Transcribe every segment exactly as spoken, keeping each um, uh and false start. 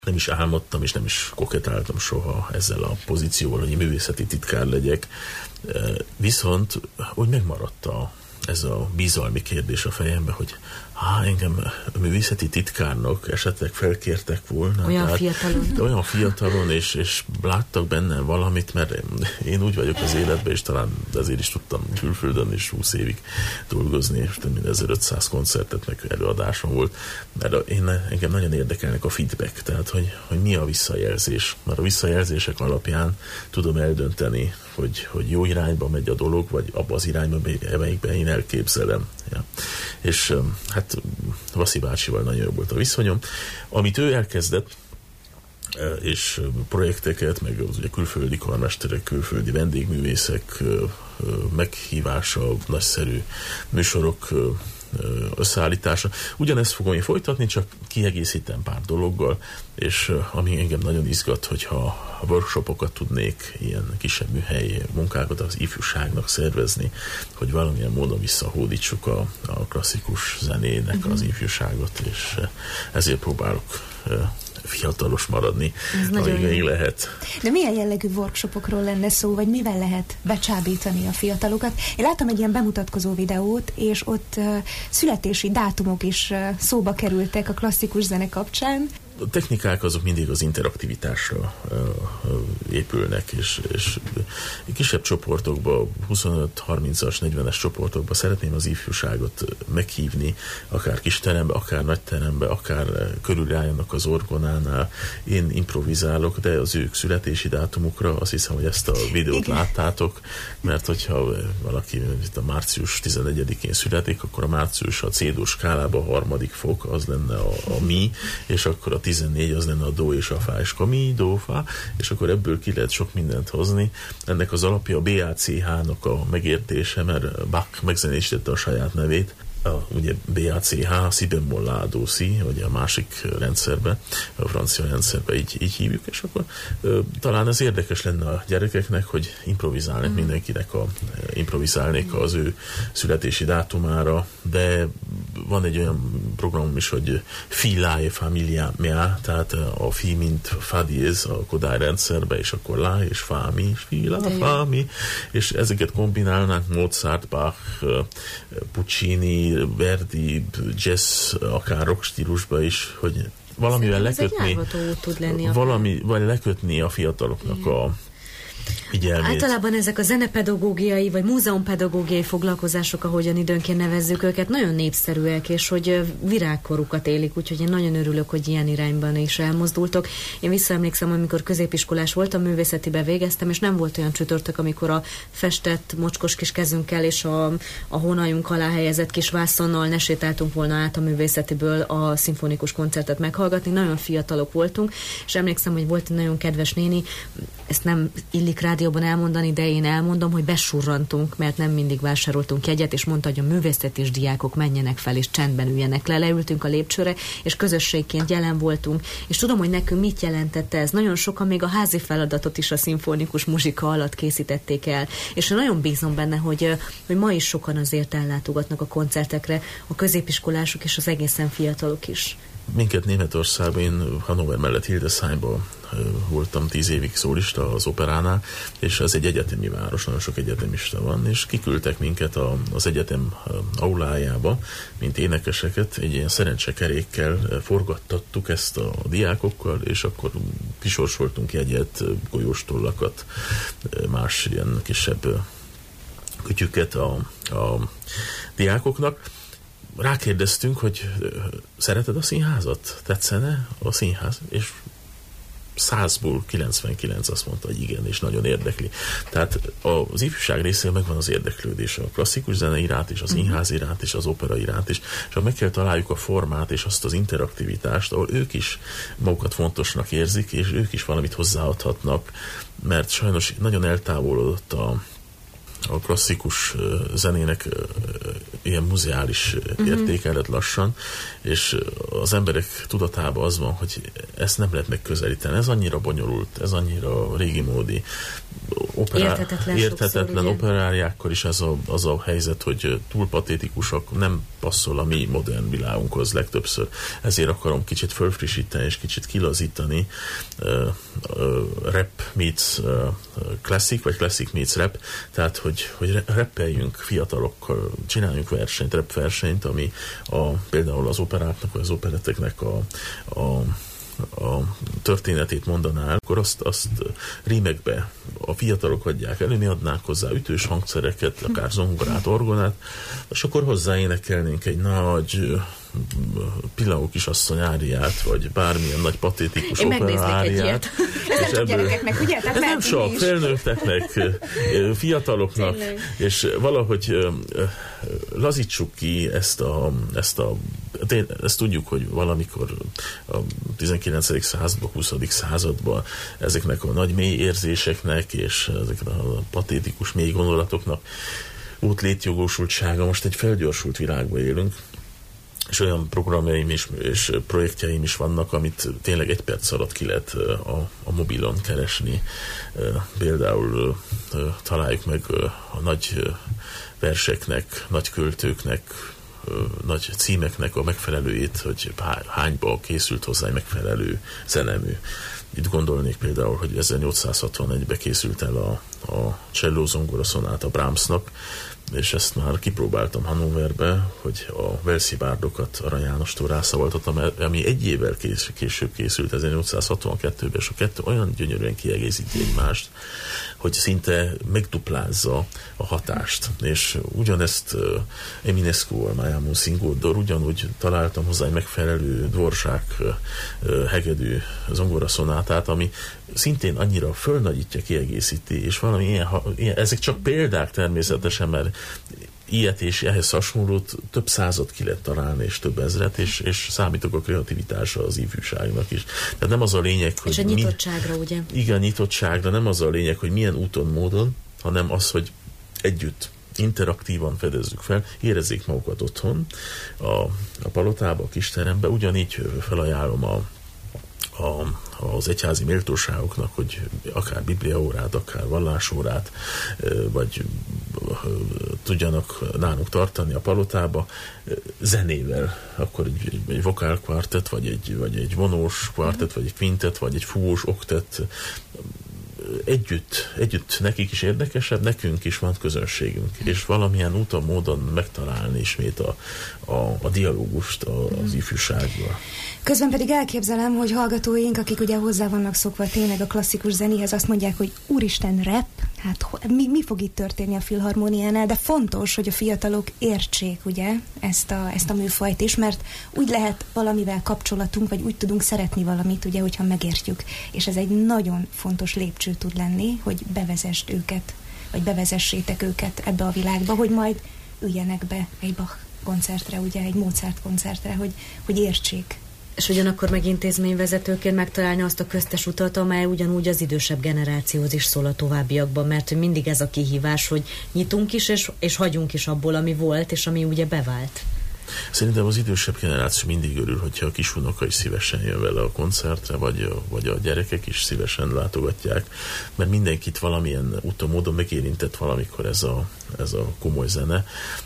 Nem is álmodtam, és nem is koketáltam soha ezzel a pozícióval, hogy művészeti titkár legyek. Viszont úgy megmaradt a, ez a bizalmi kérdés a fejembe, hogy há, engem művészeti titkárnak esetleg felkértek volna. Olyan tehát, fiatalon. Olyan fiatalon, és, és láttak bennem valamit, mert én úgy vagyok az életben, és talán ezért is tudtam külföldön is húsz évig dolgozni, és több mint ezerötszáz koncertet, meg előadásom volt, mert én, engem nagyon érdekelnek a feedback, tehát hogy, hogy mi a visszajelzés. Mert a visszajelzések alapján tudom eldönteni, hogy, hogy jó irányba megy a dolog, vagy abba az irányba, melyikben én elképzelem. Ja. És hát Vaszi bácsival nagyon jó volt a viszonyom. Amit ő elkezdett, és projekteket, meg az ugye külföldi karmesterek, külföldi vendégművészek meghívása, nagyszerű műsorok összeállítása. Ugyanezt fogom én folytatni, csak kiegészítem pár dologgal, és ami engem nagyon izgat, hogyha workshopokat tudnék, ilyen kisebb műhelyi munkákat az ifjúságnak szervezni, hogy valamilyen módon visszahódítsuk a, a klasszikus zenének uh-huh. az ifjúságot, és ezért próbálok fiatalos maradni, amíg még lehet. De milyen jellegű workshopokról lenne szó, vagy mivel lehet becsábítani a fiatalokat? Én láttam egy ilyen bemutatkozó videót, és ott uh, születési dátumok is uh, szóba kerültek a klasszikus zene kapcsán. A technikák azok mindig az interaktivitásra uh, épülnek, és, és kisebb csoportokba, huszonöt-harmincas, negyvenes csoportokba szeretném az ifjúságot meghívni, akár kis terembe, akár nagy terembe, akár körülálljanak az orgonánál. Én improvizálok, de az ők születési dátumukra, azt hiszem, hogy ezt a videót Igen. láttátok, mert hogyha valaki itt a március tizenegyedikén születik, akkor a március a C-dur skálában a harmadik fok, az lenne a, a mi, és akkor a tizennégy az lenne a do és a fá, és a mi, do, fá, és akkor ebből ki lehet sok mindent hozni. Ennek az alapja a bé á cé há-nak a megértése, mert Bach megzenésítette a saját nevét, a, ugye bé á cé há, si bemol lá dó si, vagy a másik rendszerben, a francia rendszerben így, így hívjuk, és akkor ö, talán ez érdekes lenne a gyerekeknek, hogy improvizálnak mm. mindenkinek, a, improvizálnék az ő születési dátumára, de van egy olyan programom is, hogy fi lá e familia mea, tehát a fi mint fa diéz a Kodály rendszerben, és akkor lá és fá mi, és fi lá, fá mi, és ezeket kombinálnánk Mozart, Bach, Puccini, Verdi, jazz, akár rock stílusba is, hogy valamivel lekötni, tud lenni valami, vagy lekötni a fiataloknak Igen. a figyelmét. Általában ezek a zenepedagógiai vagy múzeumpedagógiai foglalkozások, ahogyan időnként nevezzük őket, nagyon népszerűek, és hogy virágkorukat élik, úgyhogy én nagyon örülök, hogy ilyen irányban is elmozdultok. Én visszaemlékszem, amikor középiskolás voltam, művészetibe végeztem, és nem volt olyan csütörtök, amikor a festett mocskos kis kezünkkel és a, a hónaljunk alá helyezett kis vászonnal ne sétáltunk volna át a művészetiből a szimfonikus koncertet meghallgatni. Nagyon fiatalok voltunk, és emlékszem, hogy volt egy nagyon kedves néni, ezt nem illik rádióban elmondani, de én elmondom, hogy besurrantunk, mert nem mindig vásároltunk jegyet, és mondta, hogy a művészetés diákok menjenek fel, és csendben üljenek le. Leültünk a lépcsőre, és közösségként jelen voltunk, és tudom, hogy nekünk mit jelentette ez. Nagyon sokan még a házi feladatot is a szimfonikus muzsika alatt készítették el, és én nagyon bízom benne, hogy, hogy ma is sokan azért ellátogatnak a koncertekre, a középiskolások és az egészen fiatalok is. Minket Németországban, én Hannover mellett Hildesheimbban voltam tíz évig szólista az operánál, és ez egy egyetemi város, nagyon sok egyetemista van, és kiküldtek minket a, az egyetem aulájába, mint énekeseket, egy ilyen szerencsekerékkel forgattattuk ezt a diákokkal, és akkor kisorsoltunk jegyet, golyóstollakat, más ilyen kisebb kütyüket a, a diákoknak. Rákérdeztünk, hogy szereted a színházat? Tetszene a színház? És százból kilencvenkilenc azt mondta, hogy igen, és nagyon érdekli. Tehát az ifjúság részéről megvan az érdeklődés a klasszikus zene iránt, és az színház iránt, és az opera iránt is, és meg kell találjuk a formát, és azt az interaktivitást, ahol ők is magukat fontosnak érzik, és ők is valamit hozzáadhatnak, mert sajnos nagyon eltávolodott a a klasszikus zenének ilyen muzeális uh-huh. értéke lett lassan, és az emberek tudatában az van, hogy ezt nem lehet megközelíteni. Ez annyira bonyolult, ez annyira régi módi. operá... érthetetlen, érthetetlen sokszor, operáriákkal is az a, az a helyzet, hogy túl patétikusak, nem passzol a mi modern világunkhoz legtöbbször. Ezért akarom kicsit fölfrissíteni és kicsit kilazítani uh, uh, rap meets uh, classic, vagy classic meets rap, tehát hogy, hogy rappeljünk fiatalokkal, csináljunk versenyt, rap versenyt, ami a, például az operáknak, vagy az operetteknek a, a a történetét mondaná, akkor azt, azt rímekbe a fiatalok adják elő, mi adnánk hozzá ütős hangszereket, akár zongorát, orgonát, és akkor hozzáénekelnénk egy nagy Pillanó kisasszony áriát, vagy bármilyen nagy patétikus opera áriát. Ez nem csak gyerekeknek, ugye? Tehát ez nem sok, felnőtteknek, fiataloknak, tényleg. És valahogy lazítsuk ki ezt a, ezt a ezt tudjuk, hogy valamikor a tizenkilencedik században, huszadik században ezeknek a nagy mély érzéseknek és ezeknek a patétikus mély gondolatoknak volt létjogosultsága. Most egy felgyorsult világban élünk, és olyan programjaim is, és projektjeim is vannak, amit tényleg egy perc alatt ki lehet a, a mobilon keresni. Például találjuk meg a nagy verseknek, nagy költőknek, nagy címeknek a megfelelőjét, hogy hányba készült hozzá egy megfelelő zenemű. Itt gondolnék például, hogy ezernyolcszázhatvanegyben készült el a, a Cselló zongora szonáta Brahmsnak, és ezt már kipróbáltam Hannoverbe, hogy a Velszi bárdokat Arany Jánostól rászavaltatom, ami egy évvel kés, később készült, ezernyolcszázhatvankettőben, és a kettő olyan gyönyörűen kiegészíti egymást, hogy szinte megduplázza a hatást. És ugyanezt uh, Eminescu-val, Májámon Szingóddal ugyanúgy találtam hozzá egy megfelelő dvorzsák uh, hegedű zongoraszonátát, ami szintén annyira fölnagyítja, kiegészíti, és valami ilyen, ilyen, ezek csak példák természetesen, mert ilyet és ehhez hasonlót több százat ki lehet találni, és több ezret, és, és számítok a kreativitásra az ifjúságnak is. Tehát nem az a lényeg, hogy... És a nyitottságra, mi, ugye? Igen, nyitottságra, nem az a lényeg, hogy milyen úton, módon, hanem az, hogy együtt, interaktívan fedezzük fel, érezzék magukat otthon, a, a palotába, a kisterembe, ugyanígy felajánlom a A, az egyházi méltóságoknak, hogy akár bibliaórát, akár vallásórát, vagy tudjanak nálunk tartani a palotába zenével, akkor egy, egy vokálkvartett, vagy egy, vagy egy vonós kvartett, vagy egy kvintet, vagy egy fúvós oktett, együtt, együtt nekik is érdekesebb, nekünk is van közönségünk, és valamilyen úton, módon megtalálni ismét a, a, a dialógust az ifjúsággal. Közben pedig elképzelem, hogy hallgatóink, akik ugye hozzá vannak szokva tényleg a klasszikus zenéhez, azt mondják, hogy úristen, rap, hát mi, mi fog itt történni a Filharmóniánál, de fontos, hogy a fiatalok értsék ugye ezt a, ezt a műfajt is, mert úgy lehet valamivel kapcsolatunk, vagy úgy tudunk szeretni valamit, ugye, hogyha megértjük. És ez egy nagyon fontos lépcső tud lenni, hogy bevezest őket, vagy bevezessétek őket ebbe a világba, hogy majd üljenek be egy Bach koncertre, ugye, egy Mozart koncertre, hogy, hogy értsék. És ugyanakkor meg intézményvezetőként megtalálni azt a köztes utat, amely ugyanúgy az idősebb generációhoz is szól a továbbiakban, mert mindig ez a kihívás, hogy nyitunk is, és, és hagyunk is abból, ami volt, és ami ugye bevált. Szerintem az idősebb generáció mindig örül, hogyha a kisunoka is szívesen jön vele a koncertre, vagy, vagy a gyerekek is szívesen látogatják, mert mindenkit valamilyen úton, módon megérintett valamikor ez a, ez a komoly zene.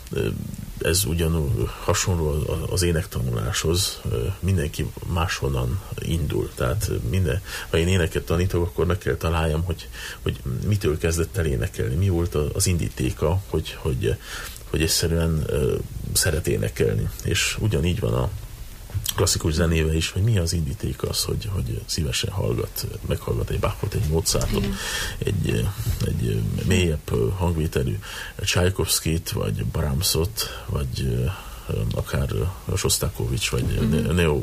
Ez ugyanúgy hasonló az énektanuláshoz, mindenki máshonnan indul. Tehát minden, ha én éneket tanítok, akkor meg kell találjam, hogy, hogy mitől kezdett el énekelni, mi volt az indítéka, hogy, hogy hogy egyszerűen uh, szeret énekelni. És ugyanígy van a klasszikus zenével is, hogy mi az indíték az, hogy, hogy szívesen hallgat, meghallgat egy Bachot, egy Mozartot, mm. egy, egy mélyebb hangvételű Csajkovszkit, vagy Brahmsot, vagy akár Sostakovics, vagy mm. neo,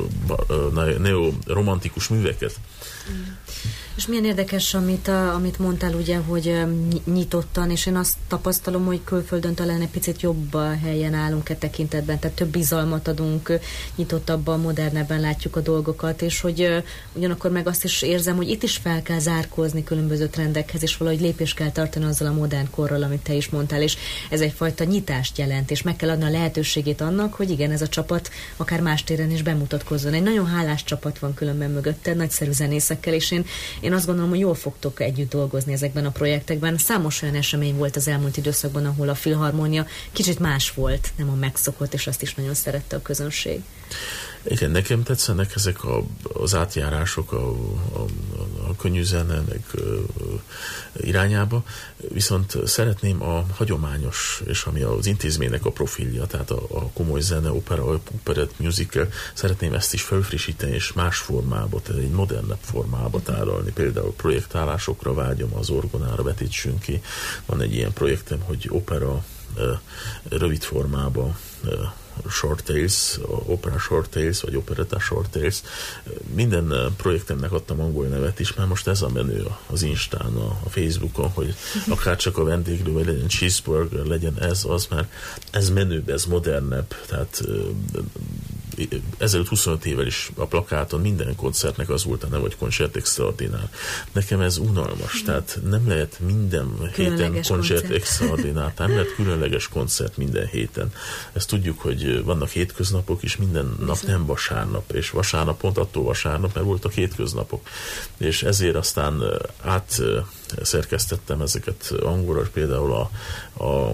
neo romantikus műveket. Mm. És milyen érdekes, amit, a, amit mondtál, ugye, hogy nyitottan, és én azt tapasztalom, hogy külföldön talán egy picit jobb helyen állunk e tekintetben, tehát több bizalmat adunk, nyitottabban, modernebben látjuk a dolgokat, és hogy ugyanakkor meg azt is érzem, hogy itt is fel kell zárkózni különböző trendekhez, és valahogy lépést kell tartani azzal a modern korral, amit te is mondtál, és ez egyfajta nyitást jelent, és meg kell adni a lehetőségét annak, hogy igen, ez a csapat akár más téren is bemutatkozzon. Egy nagyon hálás csapat van különben mögötte, nagyszerű zenészekkel, és én én azt gondolom, hogy jól fogtok együtt dolgozni ezekben a projektekben. Számos olyan esemény volt az elmúlt időszakban, ahol a Filharmonia kicsit más volt, nem a megszokott, és azt is nagyon szerette a közönség. Igen, nekem tetszenek ezek a, az átjárások a, a, a könnyű zene meg irányába, viszont szeretném a hagyományos, és ami az intézménynek a profilja, tehát a, a komoly zene, opera, operett, musical, szeretném ezt is felfrissíteni, és más formába, tehát egy modernebb formába tárolni. Például projektálásokra vágyom, az orgonára vetítsünk ki. Van egy ilyen projektem, hogy opera rövid formába, Short Tales, Opera Short Tales, vagy Operetta Short Tales. Minden projektemnek adtam angol nevet is, mert most ez a menő az Instán, a Facebookon, hogy akár csak a vendéglő, vagy legyen cheeseburger, legyen ez, az, mert ez menőbb, ez modernebb, tehát ezelőtt huszonöt évvel is a plakáton minden koncertnek az volt a neve, hogy Concert Extraordinár. Nekem ez unalmas, tehát nem lehet minden héten Concert Extraordinár, nem lehet különleges koncert minden héten. Ezt tudjuk, hogy vannak hétköznapok is, minden nap nem vasárnap, és vasárnap pont attól vasárnap, mert voltak hétköznapok. És ezért aztán át szerkesztettem ezeket angolra, például a, a,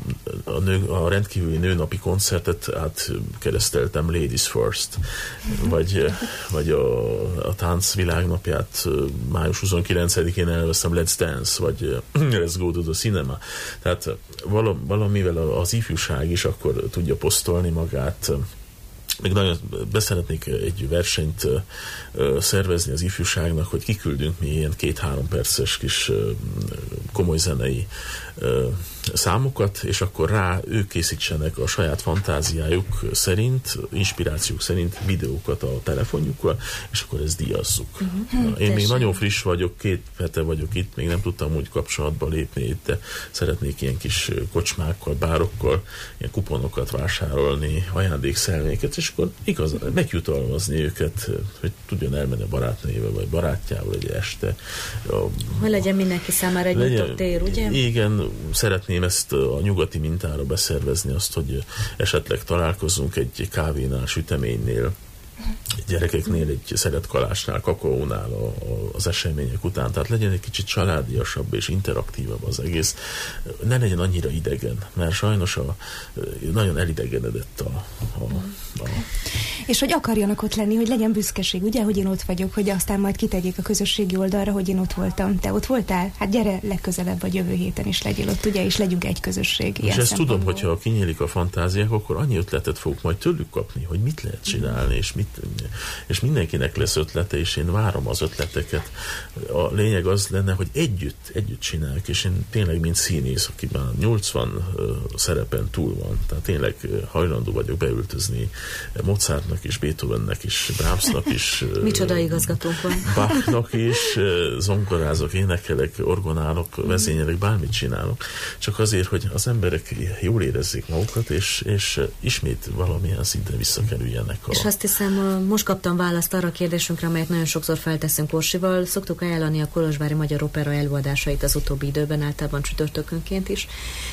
a, nő, a rendkívüli nőnapi koncertet átkereszteltem Ladies First, vagy, vagy a, a tánc világnapját május huszonkilencedikén elveszem Let's Dance, vagy Let's Go to the Cinema. Tehát valamivel az ifjúság is akkor tudja posztolni magát. Még nagyon beszeretnék egy versenyt uh, szervezni az ifjúságnak, hogy kiküldünk mi ilyen két-három perces kis uh, komoly zenei uh, számokat, és akkor rá ők készítsenek a saját fantáziájuk szerint, inspirációk szerint videókat a telefonjukkal, és akkor ezt díjazzuk. Uh-huh. Én még nagyon friss vagyok, két hete vagyok itt, még nem tudtam úgy kapcsolatba lépni itt, de szeretnék ilyen kis kocsmákkal, bárokkal, ilyen kuponokat vásárolni, ajándékszelméket, és akkor igaz, megjutalmazni őket, hogy tudjon elmenni a barátnőjével, vagy barátjával egy este. A, hogy legyen mindenki számára egy nyitott tér, ugye? Igen, szeretném ezt a nyugati mintára beszervezni, azt, hogy esetleg találkozzunk egy kávénál, süteménynél, gyerekeknél, egy szeretkalásnál, kakaónál a, a, az események után. Tehát legyen egy kicsit családiasabb és interaktívabb az egész. Ne legyen annyira idegen, mert sajnos a, nagyon elidegenedett a, a, a... És hogy akarjanak ott lenni, hogy legyen büszkeség, ugye, hogy én ott vagyok, hogy aztán majd kitegyék a közösségi oldalra, hogy én ott voltam. Te ott voltál? Hát gyere legközelebb, vagy jövő héten is legyél ott, ugye, és legyünk egy közösség. És ezt tudom, hogyha kinyílik a fantáziák, akkor annyi ötletet fogok majd tőlük kapni, hogy mit lehet csinálni, és mit és mindenkinek lesz ötlete, és én várom az ötleteket. A lényeg az lenne, hogy együtt, együtt csináljuk, és én tényleg, mint színész, aki már nyolcvan uh, szerepen túl van, tehát tényleg hajlandó vagyok beültözni Mozartnak is, Beethovennek is, Brahmsnak is. Micsoda igazgatók van. Bachnak is, zongorázok, énekelek, orgonálok, vezényelek, bármit csinálok. Csak azért, hogy az emberek jól érezzék magukat, és, és ismét valamilyen szinten visszakerüljenek. A... És azt hiszem, most kaptam választ arra a kérdésünkre, amelyet nagyon sokszor felteszünk Orsival. Szoktuk ajánlani a Kolozsvári Magyar Opera előadásait az utóbbi időben, általában csütörtökönként is.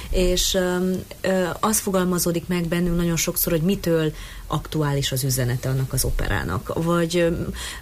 És ö, az fogalmazódik meg bennünk nagyon sokszor, hogy mitől aktuális az üzenete annak az operának. Vagy ö,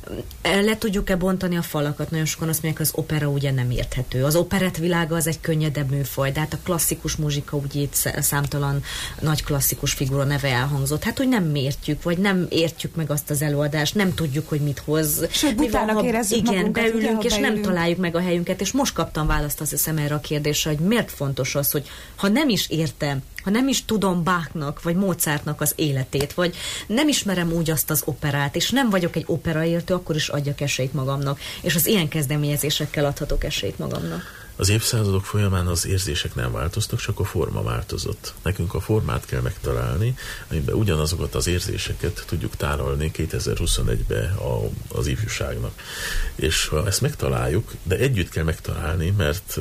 le tudjuk-e bontani a falakat? Nagyon sokan azt mondják, az opera ugye nem érthető. Az operett világa az egy könnyedebb műfaj, de hát a klasszikus muzsika, ugye itt számtalan nagy klasszikus figura neve elhangzott. Hát, hogy nem értjük, vagy nem értjük meg azt az előadást, nem tudjuk, hogy mit hoz. Sőt, butának érezzük igen, magunkat, beülünk, ugye, és beülünk. nem találjuk meg a helyünket, és most kaptam választ, azt hiszem, erre a kérdésre, hogy miért fontos az, hogy ha nem is értem, ha nem is tudom Bachnak, vagy Mozartnak az életét, vagy nem ismerem úgy azt az operát, és nem vagyok egy operaértő, akkor is adjak esélyt magamnak. És az ilyen kezdeményezésekkel adhatok esélyt magamnak. Az évszázadok folyamán az érzések nem változtak, csak a forma változott. Nekünk a formát kell megtalálni, amiben ugyanazokat az érzéseket tudjuk tárolni kétezer-huszonegybe a, az ifjúságnak. És ha ezt megtaláljuk, de együtt kell megtalálni, mert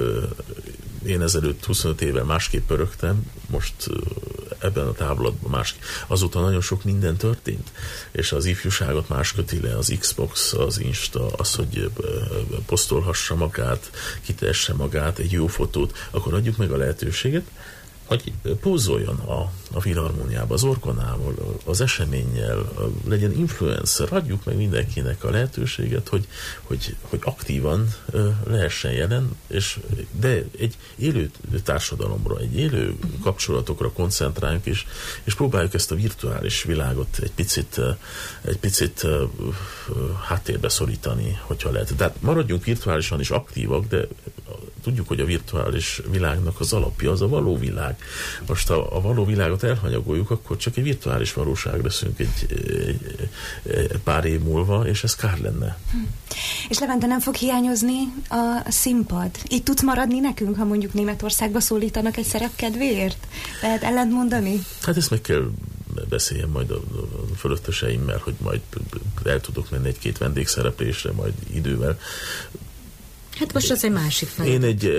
én ezelőtt huszonöt éve másképp pörögtem, most ebben a távlatban másképp. Azóta nagyon sok minden történt, és az ifjúságot más köti le, az Xbox, az Insta, az, hogy posztolhassa magát, kitesse magát, egy jó fotót, akkor adjuk meg a lehetőséget, hogy pózoljon a, a filharmóniába, az orgonával, az eseménnyel, legyen influencer, adjuk meg mindenkinek a lehetőséget, hogy, hogy, hogy aktívan lehessen jelen, és de egy élő társadalomra, egy élő kapcsolatokra koncentráljunk, és, és próbáljuk ezt a virtuális világot egy picit, egy picit háttérbe szorítani, hogyha lehet. Tehát maradjunk virtuálisan is aktívak, de tudjuk, hogy a virtuális világnak az alapja az a való világ. Most a, a való világot elhanyagoljuk, akkor csak egy virtuális valóság leszünk egy, egy, egy pár év múlva, és ez kár lenne. Hm. És Levente, nem fog hiányozni a színpad? Itt tudsz maradni nekünk, ha mondjuk Németországba szólítanak egy szerep kedvéért? Lehet ellent mondani? Hát ezt meg kell beszéljem majd a, a fölötteseimmel, hogy majd el tudok menni egy-két vendégszereplésre, majd idővel. Hát most az egy másik fel. Én egy,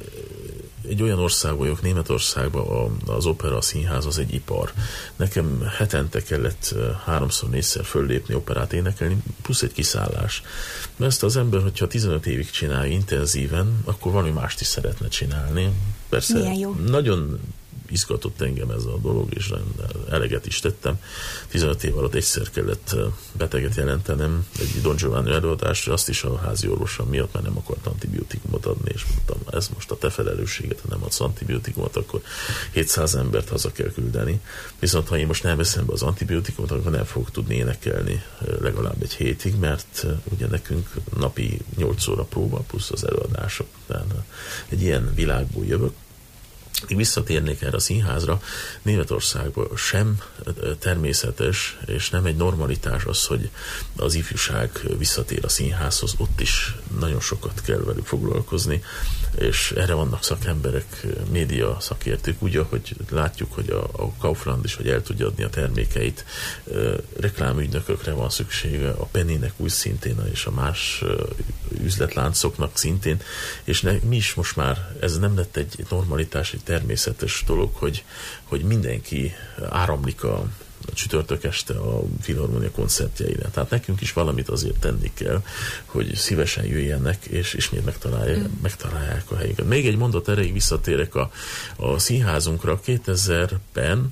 egy olyan ország vagyok, Németországban az opera, a színház az egy ipar. Nekem hetente kellett háromszor, négyszer föllépni, operát énekelni, plusz egy kiszállás. Mert ezt az ember, hogyha tizenöt évig csinálja intenzíven, akkor valami mást is szeretne csinálni. Persze nagyon izgatott engem ez a dolog, és eleget is tettem. tizenöt év alatt egyszer kellett beteget jelentenem egy Don Giovanni előadásra, azt is a házi orvosom miatt, mert nem akart antibiotikumot adni, és mondtam, ez most a te felelősséget, ha nem adsz antibiotikumot, akkor hétszáz embert haza kell küldeni. Viszont ha én most nem veszem be az antibiotikumot, akkor nem fogok tudni énekelni legalább egy hétig, mert ugye nekünk napi nyolc óra próba, plusz az előadások. Tehát egy ilyen világból jövök. Még visszatérnék erre a színházra, Németországban sem természetes, és nem egy normalitás az, hogy az ifjúság visszatér a színházhoz, ott is nagyon sokat kell velük foglalkozni, és erre vannak szakemberek, média szakértők, úgy, ahogy látjuk, hogy a, a Kaufland is, hogy el tudja adni a termékeit, reklámügynökökre van szüksége, a Pennynek úgy szintén, és a más üzletláncoknak szintén, és ne, mi is most már, ez nem lett egy normalitás, egy természetes dolog, hogy, hogy mindenki áramlik a, a csütörtök este a filharmónia koncertjeire. Tehát nekünk is valamit azért tenni kell, hogy szívesen jöjjenek, és ismét megtalálják, mm. megtalálják a helyüket. Még egy mondat erejéig visszatérek a, a színházunkra. kétezerben,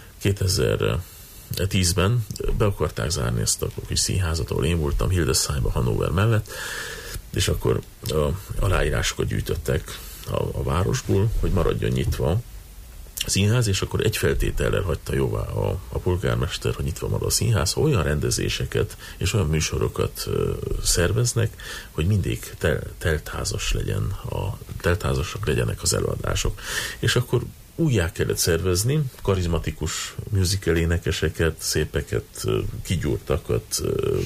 kétezer-tízben be akarták zárni ezt a kis színházat, ahol én voltam, Hildesheimer, Hannover mellett, és akkor a aláírásokat gyűjtöttek a, a városból, hogy maradjon nyitva a színház, és akkor egy feltétellel hagyta jóvá a, a polgármester, hogy nyitva marad a színház, ha olyan rendezéseket és olyan műsorokat ö, szerveznek, hogy mindig tel, teltházas legyen, a, teltházasak legyenek az előadások. És akkor újjá kellett szervezni, karizmatikus musical énekeseket, szépeket, kigyúrtakat,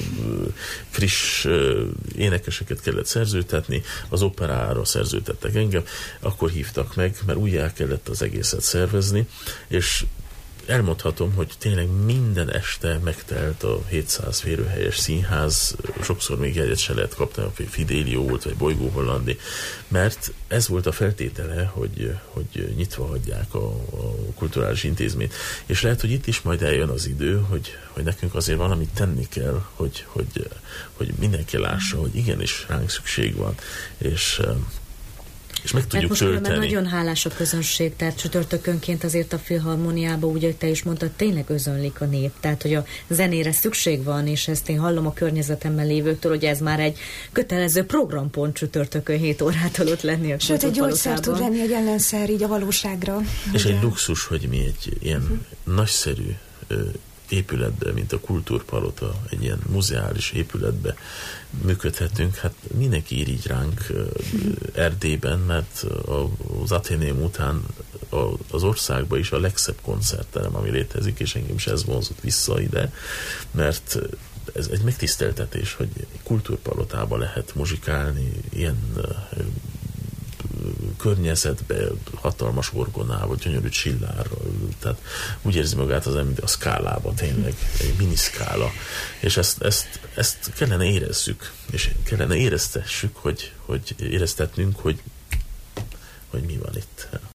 friss énekeseket kellett szerződtetni, az operára szerződtettek engem, akkor hívtak meg, mert újjá kellett az egészet szervezni, és elmondhatom, hogy tényleg minden este megtelt a hétszáz férőhelyes színház, sokszor még jegyet se lehet kapni, a Fidelio volt, vagy Bolygó Hollandi, mert ez volt a feltétele, hogy, hogy nyitva hagyják a, a kulturális intézményt. És lehet, hogy itt is majd eljön az idő, hogy, hogy nekünk azért valamit tenni kell, hogy, hogy, hogy mindenki lássa, hogy igenis ránk szükség van, és és meg tudjuk most tölteni. Nagyon hálás a közönség, tehát csütörtökönként azért a filharmóniában, úgy, hogy te is mondtad, tényleg özönlik a nép, tehát hogy a zenére szükség van, és ezt én hallom a környezetemben lévőktől, hogy ez már egy kötelező programpont csütörtökön hét órától ott lenni a Sőt, egy gyógyszer tud lenni, egy ellenszer így a valóságra. És egy luxus, hogy mi egy ilyen uh-huh. nagyszerű épületbe, mint a Kultúrpalota, egy ilyen muzeális épületbe működhetünk. Hát mindenki ír így ránk Erdélyben, mert az Atheneum után az országban is a legszebb koncertterem, ami létezik, és engem is ez vonzott vissza ide, mert ez egy megtiszteltetés, hogy Kultúrpalotában lehet muzsikálni, ilyen környezetbe, hatalmas orgonával, gyönyörű csillárral, tehát úgy érzi magát az ember a szkálába, tényleg, egy miniszkála, és ezt, ezt, ezt kellene érezzük, és kellene éreztessük, hogy, hogy éreztetnünk, hogy, hogy mi van itt.